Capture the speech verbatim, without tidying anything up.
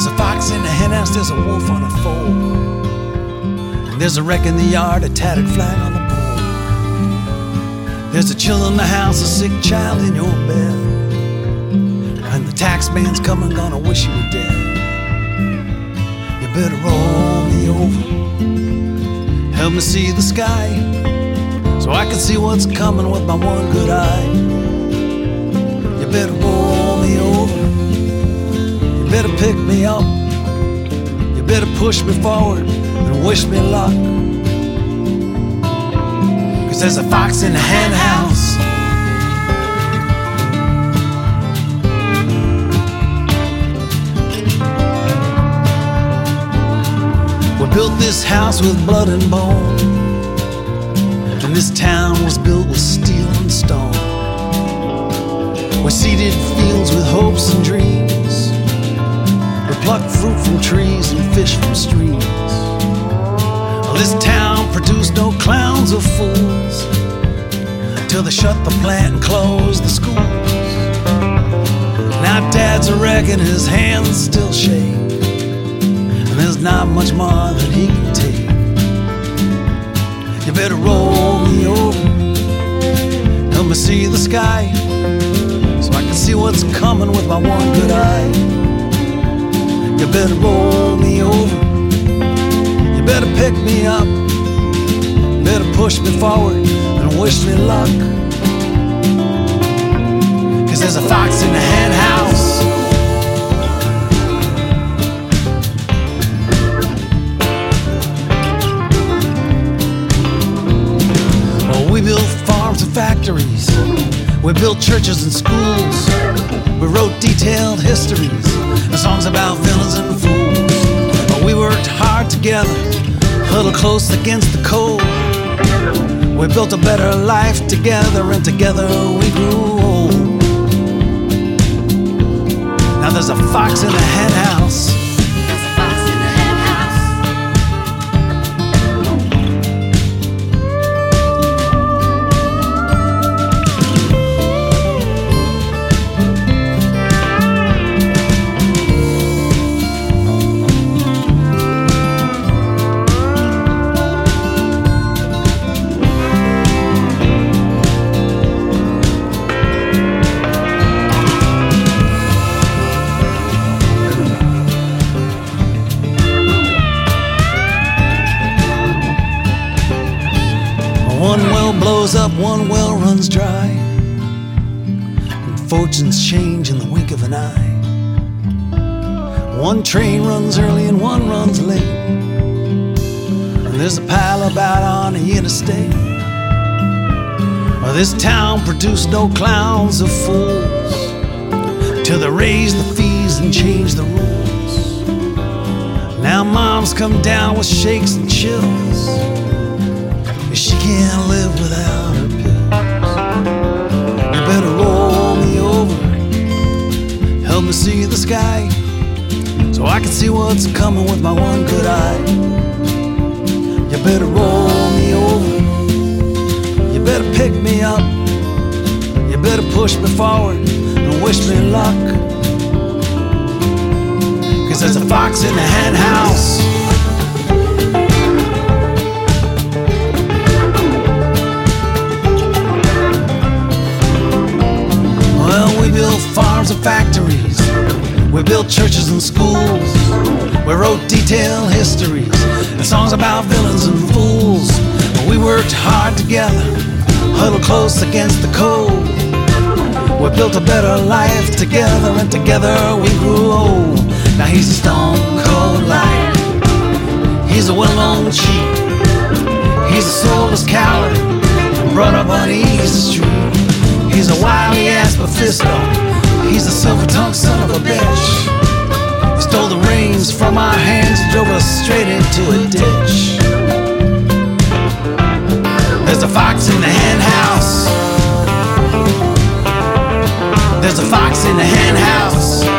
There's a fox in the henhouse, there's a wolf on a fold, and there's a wreck in the yard, a tattered flag on the pole. There's a chill in the house, a sick child in your bed, and the tax man's coming, gonna wish you were dead. You better roll me over, help me see the sky, so I can see what's coming with my one good eye. You better roll me over, you better pick me up, you better push me forward and wish me luck. Cause there's a fox in the hen house, we built this house with blood and bone, and this town was built with steel and stone. We seeded fields with hopes and dreams, we plucked fruit from trees and fish from streams. Well, this town produced no clowns or fools, till they shut the plant and closed the schools. Now Dad's a wreck and his hands still shake, and there's not much more that he can take. You better roll me over, help me see the sky, so I can see what's coming with my one good eye. You better roll me over, you better pick me up, you better push me forward and wish me luck. Cause there's a fox in the hen house, we built farms and factories, we built churches and schools, we wrote detailed histories and songs about villains and fools. But we worked hard together, huddled close against the cold. We built a better life together, and together we grew old. Now there's a fox in the hen house, one well blows up, one well runs dry, and fortunes change in the wink of an eye. One train runs early and one runs late, and there's a pile about on the interstate. Well, this town produced no clowns or fools, till they raised the fees and changed the rules. Now moms come down with shakes and chills, she can't live without her pills. You better roll me over, help me see the sky, so I can see what's coming with my one good eye. You better roll me over, you better pick me up, you better push me forward and wish me luck. Cause there's a fox in the hen house, we built farms and factories, we built churches and schools, we wrote detailed histories and songs about villains and fools. We worked hard together, huddled close against the cold. We built a better life together, and together we grew old. Now he's a stone cold liar, he's a well-known cheat, he's a soulless coward, brought up on East Street. He's a wily ass Mephisto, he's a silver-tongued son of a bitch. He stole the reins from our hands and drove us straight into a ditch. There's a fox in the hen house, there's a fox in the hen house.